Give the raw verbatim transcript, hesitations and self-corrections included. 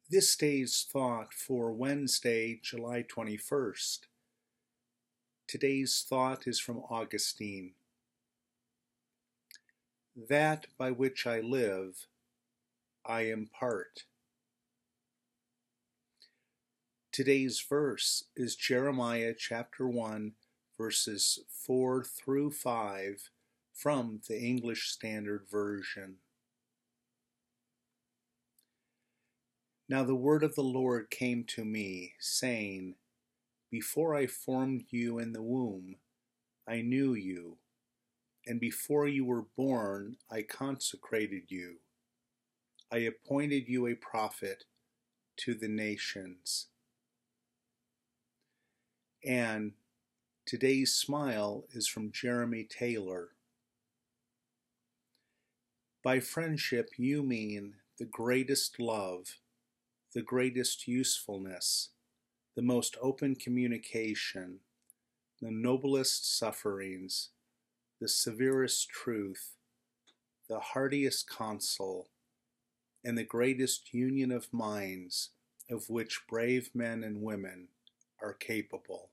This day's thought for Wednesday, July twenty-first. Today's thought is from Augustine. That by which I live, I impart. Today's verse is Jeremiah chapter one, verses four through five from the English Standard Version. Now the word of the Lord came to me, saying, Before I formed you in the womb, I knew you, and before you were born, I consecrated you. I appointed you a prophet to the nations. And today's smile is from Jeremy Taylor. By friendship you mean the greatest love, the greatest usefulness, the most open communication, the noblest sufferings, the severest truth, the heartiest counsel, and the greatest union of minds of which brave men and women are capable.